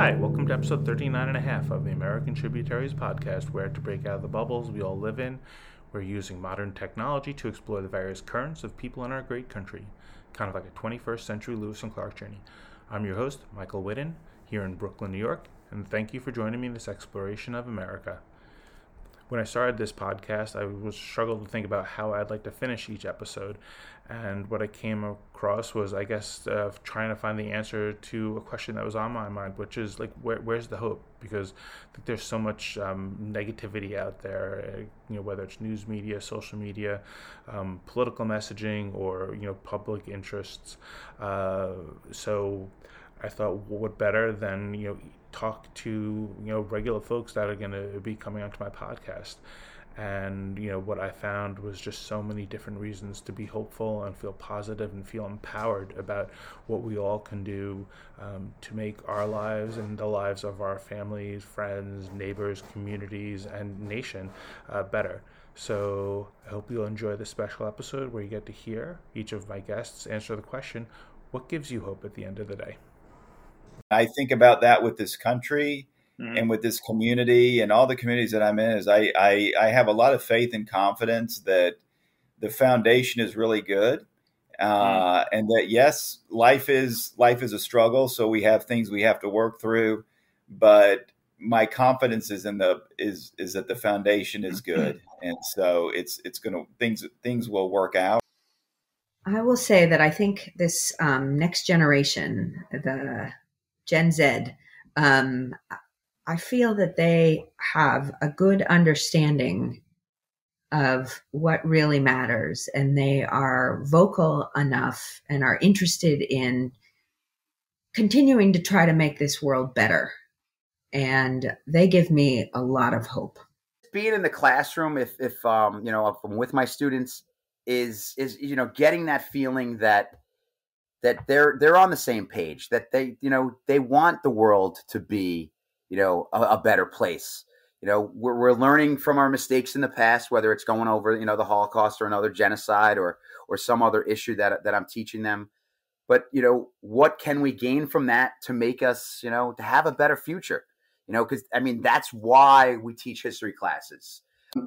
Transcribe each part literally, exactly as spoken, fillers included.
Hi, welcome to episode thirty-nine and a half of the American Tributaries podcast, where to break out of the bubbles we all live in, we're using modern technology to explore the various currents of people in our great country, kind of like a twenty-first century Lewis and Clark journey. I'm your host, Michael Whitten, here in Brooklyn, New York, and thank you for joining me in this exploration of America. When I started this podcast, I was struggled to think about how I'd like to finish each episode, and what I came across was, I guess, uh, trying to find the answer to a question that was on my mind, which is like, where, where's the hope? Because I think there's so much um, negativity out there, uh, you know, whether it's news media, social media, um, political messaging, or you know, public interests. Uh, so I thought, what better than you know. talk to you know regular folks that are going to be coming onto my podcast. And you know what I found was just so many different reasons to be hopeful and feel positive and feel empowered about what we all can do um, to make our lives and the lives of our families, friends, neighbors, communities, and nation uh, better. So I hope you'll enjoy this special episode where you get to hear each of my guests answer the question, what gives you hope at the end of the day? I think about that with this country mm-hmm. and with this community and all the communities that I'm in is I, I, I have a lot of faith and confidence that the foundation is really good. Uh, mm-hmm. And that, yes, life is, life is a struggle. So we have things we have to work through, but my confidence is in the, is, is that the foundation is good. And so it's, it's going to, things, things will work out. I will say that I think this um, next generation, the Gen Z, um, I feel that they have a good understanding of what really matters, and they are vocal enough and are interested in continuing to try to make this world better. And they give me a lot of hope. Being in the classroom, if, if um, you know, if I'm with my students, is is you know, getting that feeling that that they're they're on the same page, that they, you know, they want the world to be, you know, a, a better place. You know, we're, we're learning from our mistakes in the past, whether it's going over, you know, the Holocaust or another genocide or or some other issue that that I'm teaching them. But, you know, what can we gain from that to make us, you know, to have a better future? You know, because, I mean, that's why we teach history classes.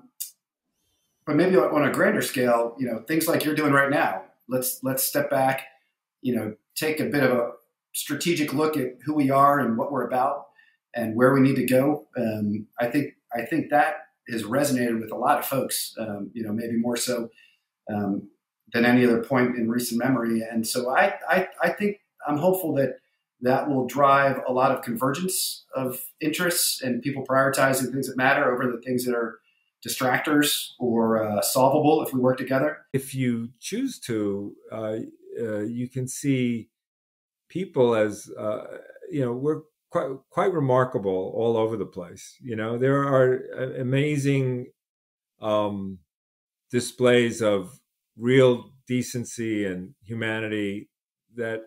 But maybe on a grander scale, you know, things like you're doing right now, let's let's step back, you know, take a bit of a strategic look at who we are and what we're about and where we need to go. Um, I think I think that has resonated with a lot of folks, um, you know, maybe more so um, than any other point in recent memory. And so I, I, I think I'm hopeful that that will drive a lot of convergence of interests and people prioritizing things that matter over the things that are distractors or uh, solvable if we work together. If you choose to, uh, uh, you can see people as, uh, you know, we're quite, quite remarkable all over the place. You know, there are amazing um, displays of real decency and humanity that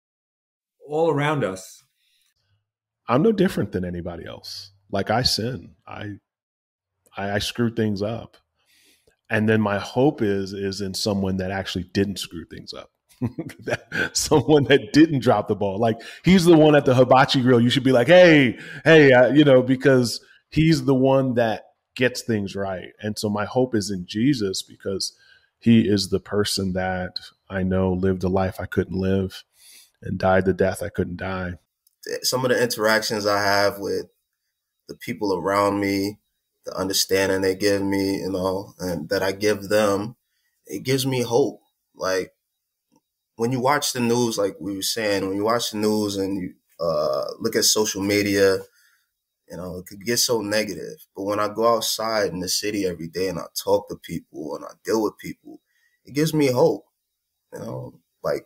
all around us. I'm no different than anybody else. Like I sin, I, I, I screw things up. And then my hope is, is in someone that actually didn't screw things up. that, someone that didn't drop the ball. Like he's the one at the hibachi grill. You should be like, hey, hey, uh, you know, because he's the one that gets things right. And so my hope is in Jesus because he is the person that I know lived a life I couldn't live and died the death I couldn't die. Some of the interactions I have with the people around me, the understanding they give me, you know, and that I give them, it gives me hope. Like when you watch the news, like we were saying, when you watch the news and you uh, look at social media, you know, it could get so negative. But when I go outside in the city every day and I talk to people and I deal with people, it gives me hope. You know, like,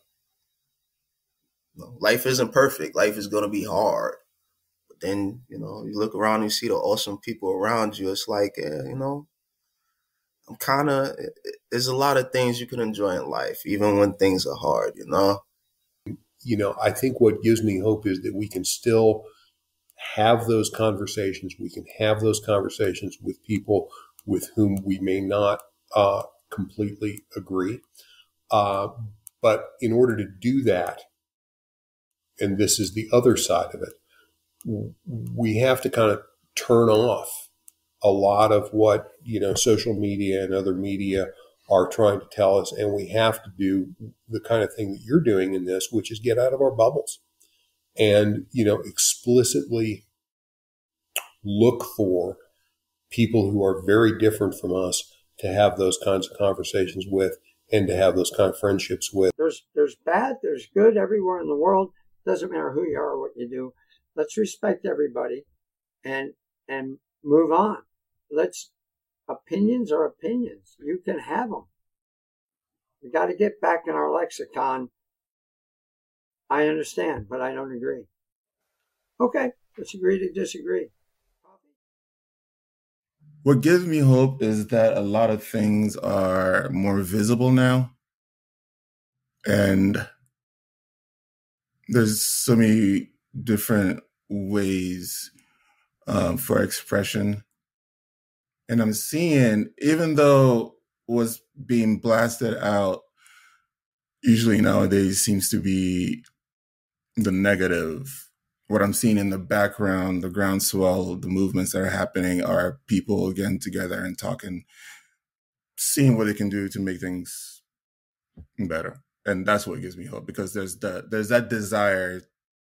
you know, life isn't perfect. Life is going to be hard. But then, you know, you look around and you see the awesome people around you. It's like, uh, you know, I'm kind of, there's a lot of things you can enjoy in life, even when things are hard, you know? You know, I think what gives me hope is that we can still have those conversations. We can have those conversations with people with whom we may not uh, completely agree. Uh, but in order to do that, and this is the other side of it, we have to kind of turn off a lot of what, you know, social media and other media are trying to tell us. And we have to do the kind of thing that you're doing in this, which is get out of our bubbles and, you know, explicitly look for people who are very different from us to have those kinds of conversations with and to have those kind of friendships with. There's there's bad, there's good everywhere in the world. Doesn't matter who you are or what you do. Let's respect everybody and and move on. Let's opinions are opinions. You can have them. We got to get back in our lexicon. I understand, but I don't agree. Okay, let's agree to disagree. What gives me hope is that a lot of things are more visible now. And there's so many different ways um, for expression. And I'm seeing, even though what's being blasted out usually nowadays seems to be the negative, what I'm seeing in the background, the groundswell, the movements that are happening are people getting together and talking, seeing what they can do to make things better. And that's what gives me hope, because there's the, there's that desire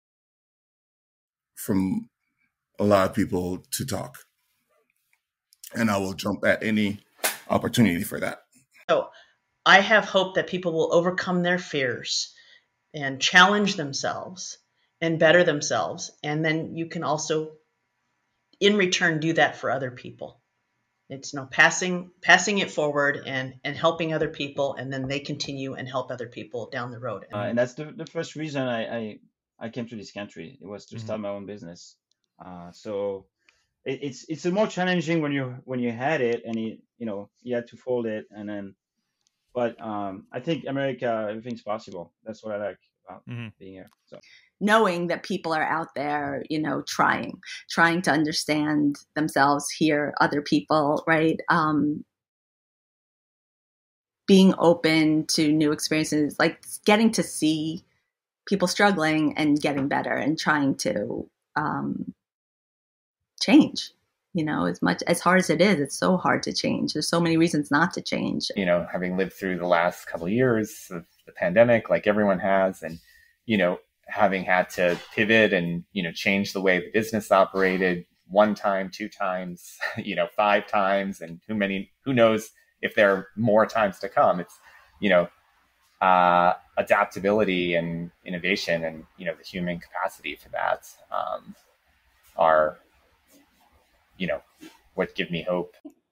from a lot of people to talk. And I will jump at any opportunity for that. So I have hope that people will overcome their fears and challenge themselves and better themselves. And then you can also, in return, do that for other people. It's you know, passing passing it forward and, and helping other people, and then they continue and help other people down the road. Uh, and that's the, the first reason I, I, I came to this country. It was to mm-hmm. start my own business. Uh, so it, it's it's a more challenging when you when you had it and you you know you had to fold it and then. But um, I think America, everything's possible. That's what I like about mm-hmm. being here. So. Knowing that people are out there, you know, trying, trying to understand themselves, hear other people, right? Um, being open to new experiences, like getting to see people struggling and getting better and trying to um, change. You know, as much as hard as it is, it's so hard to change. There's so many reasons not to change. You know, having lived through the last couple of years of the pandemic, like everyone has, and, you know, having had to pivot and, you know, change the way the business operated one time, two times, you know, five times, and who many, who knows if there are more times to come. It's, you know, uh, adaptability and innovation and, you know, the human capacity for that um, are, you know, what give me hope.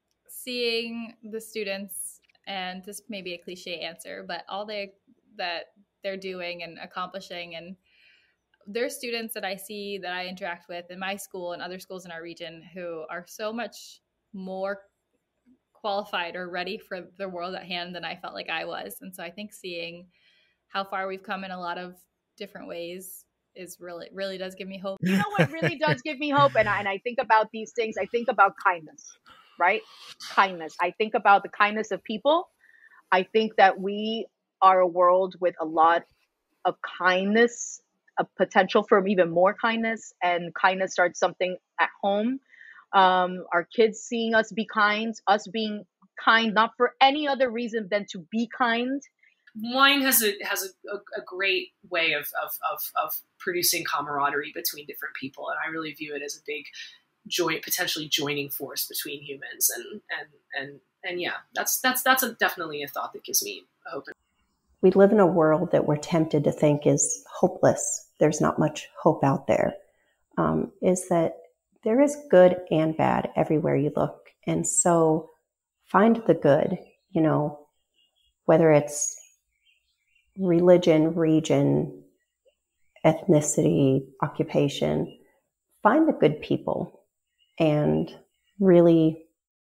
Seeing the students, and this may be a cliche answer, but all they that they're doing and accomplishing, and there's students that I see that I interact with in my school and other schools in our region who are so much more qualified or ready for the world at hand than I felt like I was. And so I think seeing how far we've come in a lot of different ways is really, really does give me hope. You know what really does give me hope? And I, and I think about these things, I think about kindness, right? Kindness. I think about the kindness of people. I think that we are a world with a lot of kindness, a potential for even more kindness, and kindness starts something at home. Um, our kids seeing us be kind, us being kind, not for any other reason than to be kind. Wine has a has a, a, a great way of, of of of producing camaraderie between different people, and I really view it as a big joint, potentially joining force between humans. And and and and yeah, that's that's that's a, definitely a thought that gives me hope. We live in a world that we're tempted to think is hopeless. There's not much hope out there. Um, is that there is good and bad everywhere you look, and so find the good. You know, whether it's religion, region, ethnicity, occupation, find the good people and really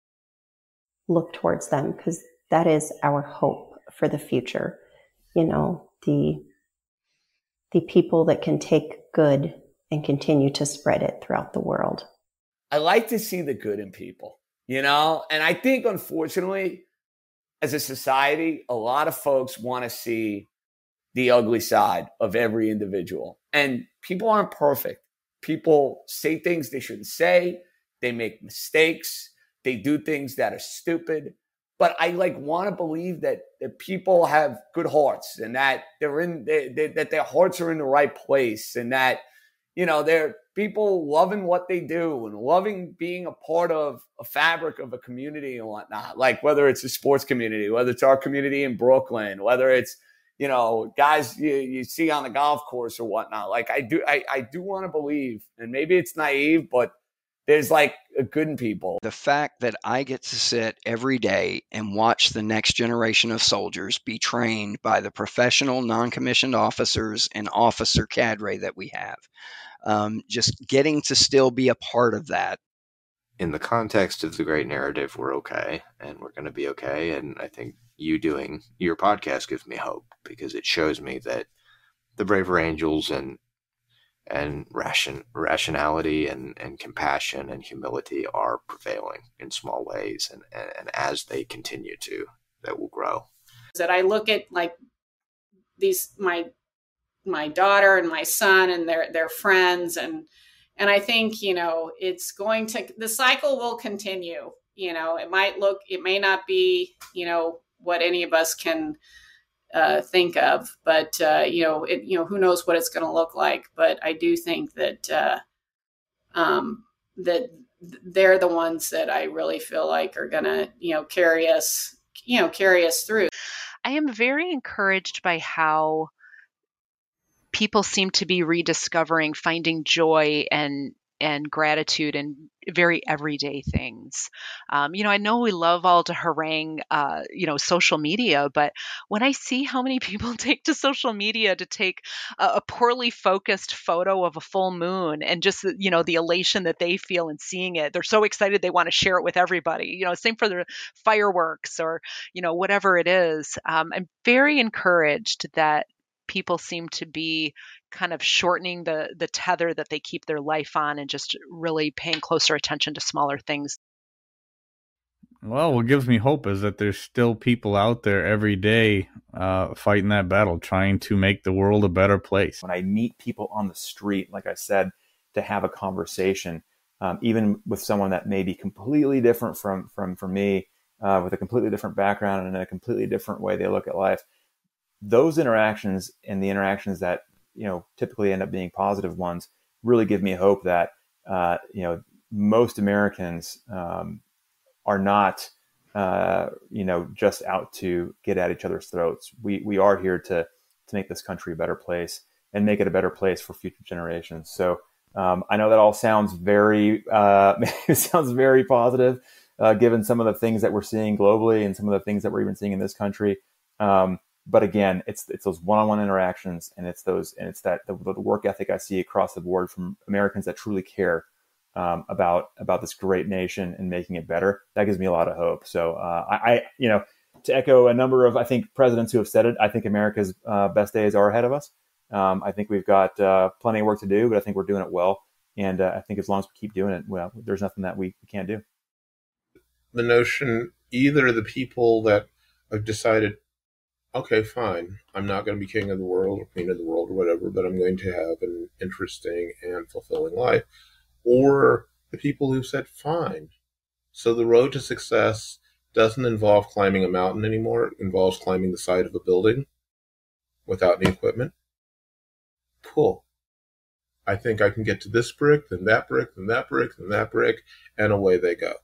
look towards them, because that is our hope for the future. You know, the the people that can take good and continue to spread it throughout the world. I like to see the good in people, you know, and I think, unfortunately, as a society, a lot of folks want to see the ugly side of every individual. And people aren't perfect. people say things they shouldn't say. They make mistakes. They do things that are stupid. But I like want to believe that, that people have good hearts and that they're in they, they, that their hearts are in the right place, and that, you know, they're people loving what they do and loving being a part of a fabric of a community and whatnot. Like whether it's a sports community, whether it's our community in Brooklyn, whether it's, you know, guys you, you see on the golf course or whatnot. Like I do, I, I do want to believe, and maybe it's naive, but there's like a good in people. The fact that I get to sit every day and watch the next generation of soldiers be trained by the professional non-commissioned officers and officer cadre that we have, um, just getting to still be a part of that. In the context of the great narrative, we're okay, and we're going to be okay. And I think you doing your podcast gives me hope, because it shows me that the braver angels and and ration, rationality and, and compassion and humility are prevailing in small ways. And, and, and as they continue to, that will grow. That I look at like these, my, my daughter and my son and their, their friends. And, and I think, you know, it's going to, the cycle will continue. You know, it might look, it may not be, you know, what any of us can Uh, think of, but uh, you know, it, you know, who knows what it's going to look like. But I do think that uh, um, that they're the ones that I really feel like are going to, you know, carry us, you know, carry us through. I am very encouraged by how people seem to be rediscovering, finding joy and and gratitude in very everyday things. Um, you know, I know we love all to harangue, uh, you know, social media, but when I see how many people take to social media to take a, a poorly focused photo of a full moon and just, you know, the elation that they feel in seeing it, they're so excited they want to share it with everybody. You know, same for the fireworks or, you know, whatever it is. Um, I'm very encouraged that people seem to be kind of shortening the the tether that they keep their life on and just really paying closer attention to smaller things. Well, what gives me hope is that there's still people out there every day uh, fighting that battle, trying to make the world a better place. When I meet people on the street, like I said, to have a conversation, um, even with someone that may be completely different from from, from me, uh, with a completely different background and a completely different way they look at life, those interactions and the interactions that, you know, typically end up being positive ones really give me hope that, uh, you know, most Americans um, are not, uh, you know, just out to get at each other's throats. We we are here to to make this country a better place and make it a better place for future generations. So um, I know that all sounds very, uh, it sounds very positive, uh, given some of the things that we're seeing globally and some of the things that we're even seeing in this country. Um, But again, it's it's those one-on-one interactions, and it's those and it's that the, the work ethic I see across the board from Americans that truly care um, about about this great nation and making it better. That gives me a lot of hope. So uh, I, I, you know, to echo a number of I think presidents who have said it, I think America's uh, best days are ahead of us. Um, I think we've got uh, plenty of work to do, but I think we're doing it well. And uh, I think as long as we keep doing it, well, there's nothing that we, we can't do. The notion, either the people that have decided, okay, fine, I'm not going to be king of the world or queen of the world or whatever, but I'm going to have an interesting and fulfilling life. Or the people who said, fine. So the road to success doesn't involve climbing a mountain anymore. It involves climbing the side of a building without any equipment. Cool. I think I can get to this brick, then that brick, then that brick, then that brick, and away they go.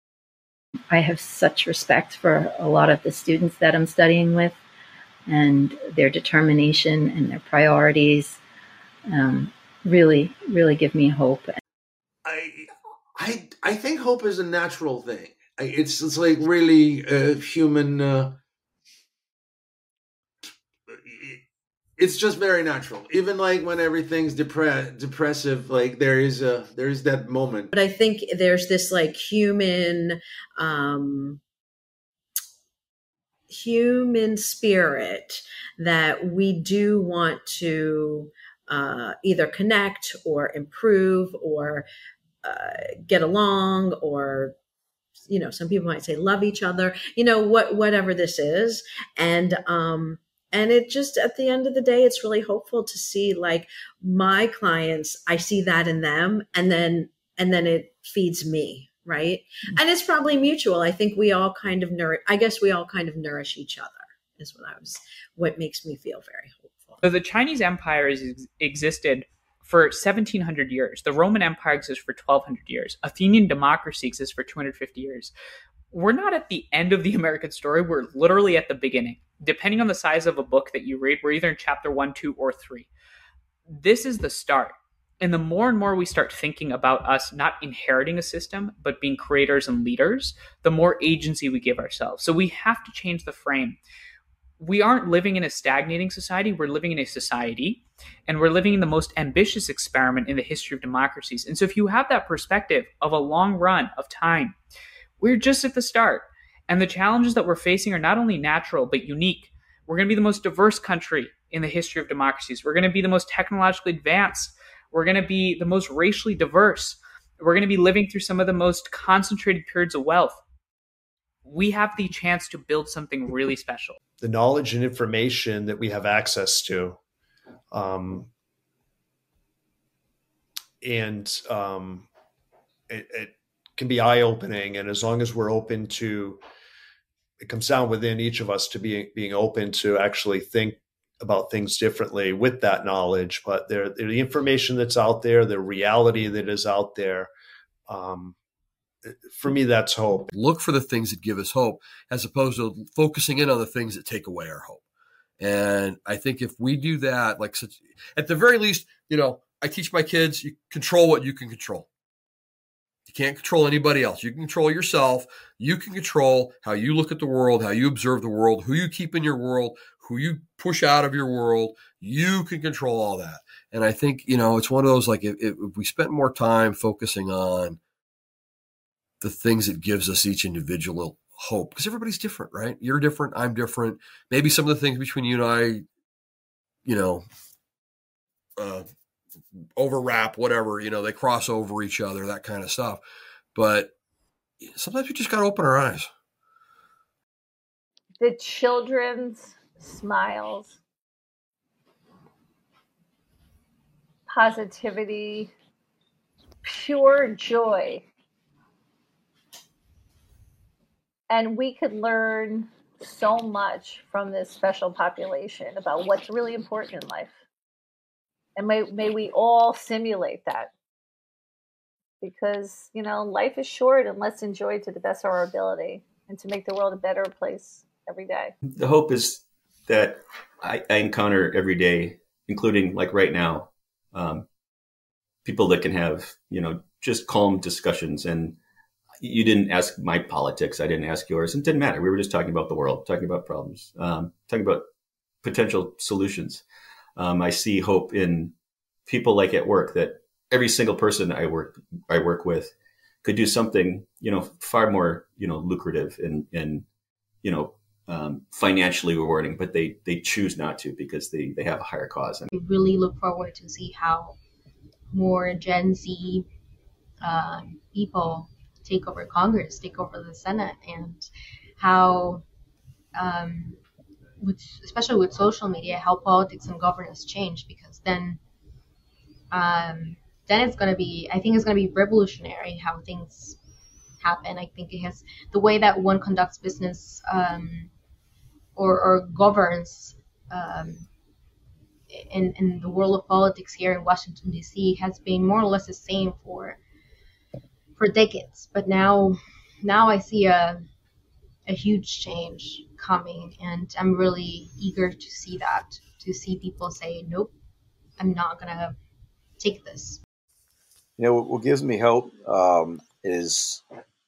I have such respect for a lot of the students that I'm studying with, and their determination and their priorities um, really, really give me hope. I, I, I think hope is a natural thing. It's, it's like really uh, human. Uh, it's just very natural. Even like when everything's depre- depressive, like there is a there is that moment. But I think there's this like human. Um, human spirit that we do want to uh, either connect or improve or uh, get along, or, you know, some people might say love each other, you know, what, whatever this is. And, um, And it just, at the end of the day, it's really hopeful to see like my clients, I see that in them, and then, and then it feeds me. Right. Mm-hmm. And it's probably mutual. I think we all kind of nourish, I guess we all kind of nourish each other is what I was, what makes me feel very hopeful. So the Chinese Empire has existed for seventeen hundred years. The Roman Empire exists for twelve hundred years. Athenian democracy exists for two hundred fifty years. We're not at the end of the American story. We're literally at the beginning. Depending on the size of a book that you read, we're either in chapter one, two, or three. This is the start. And the more and more we start thinking about us not inheriting a system, but being creators and leaders, the more agency we give ourselves. So we have to change the frame. We aren't living in a stagnating society. We're living in a society, and we're living in the most ambitious experiment in the history of democracies. And so if you have that perspective of a long run of time, we're just at the start. And the challenges that we're facing are not only natural, but unique. We're going to be the most diverse country in the history of democracies. We're going to be the most technologically advanced. We're going to be the most racially diverse. We're going to be living through some of the most concentrated periods of wealth. We have the chance to build something really special. The knowledge and information that we have access to, um, and um, it, it can be eye-opening. And as long as we're open to, it comes down within each of us to be being open to actually think about things differently with that knowledge. But there, the information that's out there, the reality that is out there, um, for me, that's hope. Look for the things that give us hope as opposed to focusing in on the things that take away our hope. And I think if we do that, like such, at the very least, you know, I teach my kids, you control what you can control. You can't control anybody else. You can control yourself. You can control how you look at the world, how you observe the world, who you keep in your world, who you push out of your world. You can control all that. And I think, you know, it's one of those, like if, if we spent more time focusing on the things that gives us each individual hope, because everybody's different, right? You're different. I'm different. Maybe some of the things between you and I, you know, uh, overlap, whatever, you know, they cross over each other, that kind of stuff. But sometimes we just got to open our eyes. The children's smiles, positivity, pure joy. And we could learn so much from this special population about what's really important in life. And may, may we all simulate that. Because, you know, life is short, and let's enjoy it to the best of our ability and to make the world a better place every day. The hope is that I, I encounter every day, including like right now, um, people that can have, you know, just calm discussions. And you didn't ask my politics. I didn't ask yours. It didn't matter. We were just talking about the world, talking about problems, um, talking about potential solutions. Um, I see hope in people like at work, that every single person I work I work with could do something, you know, far more, you know, lucrative and, and you know, um, financially rewarding, but they, they choose not to because they, they have a higher cause. We really look forward to see how more Gen Z um, people take over Congress, take over the Senate, and how, um, with, especially with social media, how politics and governance change, because then um, then it's going to be, I think it's going to be revolutionary how things happen. I think it has, the way that one conducts business um, or, or governs um, in, in the world of politics here in Washington, D C has been more or less the same for for decades. But now now I see a a huge change coming, and I'm really eager to see that, to see people say, nope, I'm not going to take this. You know, what gives me hope um, is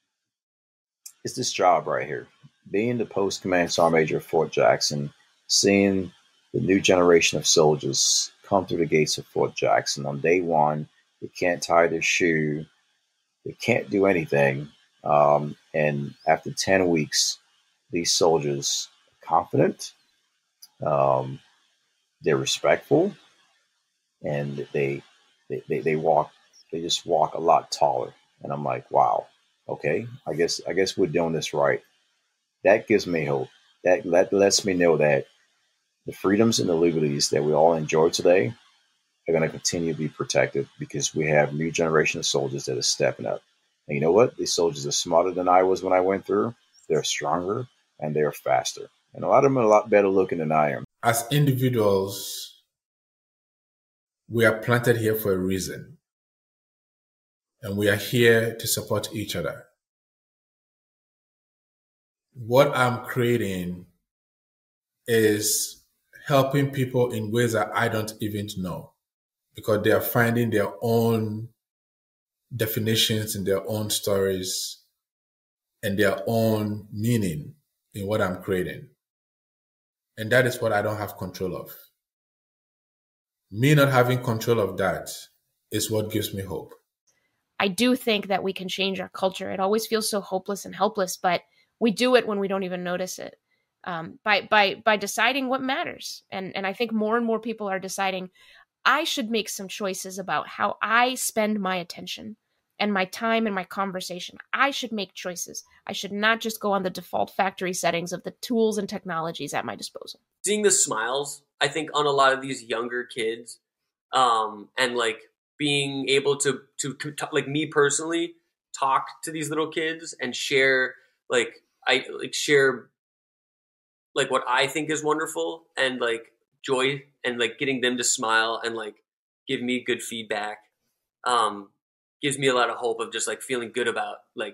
is this job right here. Being the post command sergeant major of Fort Jackson, seeing the new generation of soldiers come through the gates of Fort Jackson on day one, they can't tie their shoe, they can't do anything. Um, and after ten weeks, these soldiers are confident, um, they're respectful, and they, they, they, they walk, they just walk a lot taller. And I'm like, wow, okay, I guess, I guess we're doing this right. That gives me hope. That, that lets me know that The freedoms and the liberties that we all enjoy today are going to continue to be protected because we have new generation of soldiers that are stepping up. And you know what? These soldiers are smarter than I was when I went through. They're stronger and they're faster. And a lot of them are a lot better looking than I am. As individuals, we are planted here for a reason. And we are here to support each other. What I'm creating is helping people in ways that I don't even know, because they are finding their own definitions in their own stories and their own meaning in what I'm creating. And that is what I don't have control of. Me not having control of that is what gives me hope. I do think that we can change our culture. It always feels so hopeless and helpless, but we do it when we don't even notice it. Um, by by by deciding what matters. And and I think more and more people are deciding, I should make some choices about how I spend my attention and my time and my conversation. I should make choices. I should not just go on the default factory settings of the tools and technologies at my disposal. Seeing the smiles, I think, on a lot of these younger kids, um, and like being able to, to, to, like me personally, talk to these little kids and share, like, I like share, like what I think is wonderful and like joy and like getting them to smile and like give me good feedback, um, gives me a lot of hope of just like feeling good about like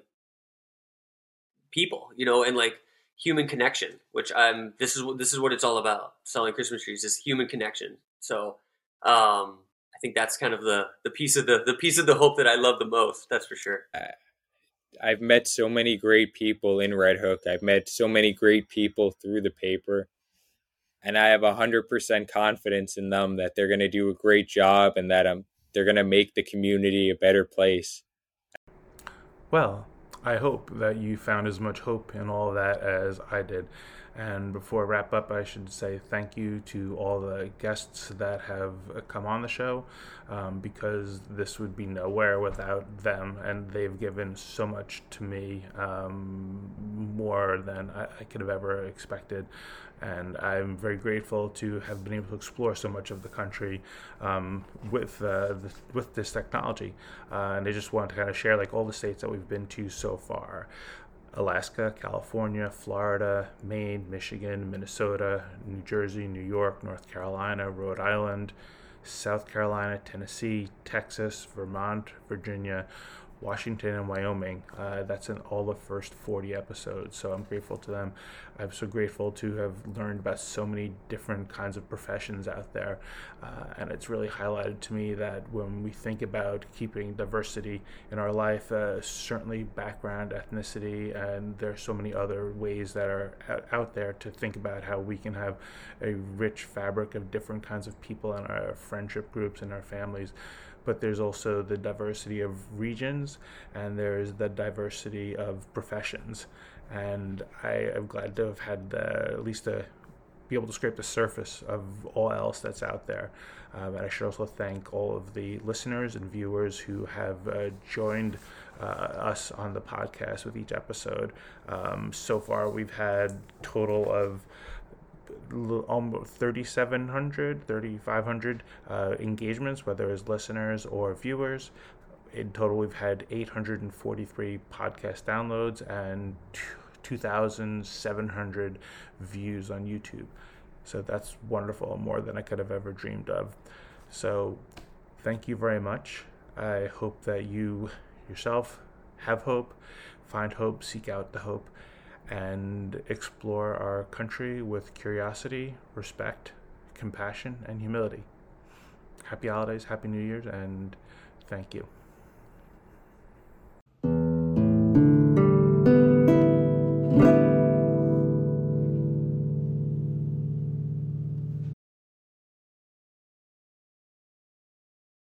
people, you know, and like human connection, which I'm, this is what, this is what it's all about. Selling Christmas trees is human connection. So, um, I think that's kind of the, the piece of the, the piece of the hope that I love the most. That's for sure. I've met so many great people in Red Hook. I've met so many great people through the paper. And I have one hundred percent confidence in them that they're going to do a great job and that um, they're going to make the community a better place. Well, I hope that you found as much hope in all of that as I did. And before I wrap up, I should say thank you to all the guests that have come on the show, um, because this would be nowhere without them, and they've given so much to me, um, more than I, I could have ever expected. And I'm very grateful to have been able to explore so much of the country um, with uh, the, with this technology. Uh, and I just want to kind of share like all the states that we've been to so far. Alaska, California, Florida, Maine, Michigan, Minnesota, New Jersey, New York, North Carolina, Rhode Island, South Carolina, Tennessee, Texas, Vermont, Virginia, Washington, and Wyoming. Uh, that's in all the first forty episodes, so I'm grateful to them. I'm so grateful to have learned about so many different kinds of professions out there, uh, and it's really highlighted to me that when we think about keeping diversity in our life, uh, certainly background, ethnicity, and there's so many other ways that are out there to think about how we can have a rich fabric of different kinds of people in our friendship groups and our families. But there's also the diversity of regions, and there's the diversity of professions. And I am glad to have had the, at least to be able to scrape the surface of all else that's out there. Um, and I should also thank all of the listeners and viewers who have uh, joined uh, us on the podcast with each episode. Um, so far, we've had total of almost thirty-seven hundred, thirty-five hundred uh, engagements, whether as listeners or viewers. In total, we've had eight hundred forty-three podcast downloads and two thousand seven hundred views on YouTube. So that's wonderful, more than I could have ever dreamed of. So thank you very much. I hope that you yourself have hope, find hope, seek out the hope, and explore our country with curiosity, respect, compassion, and humility. Happy holidays, happy New Year's, and thank you.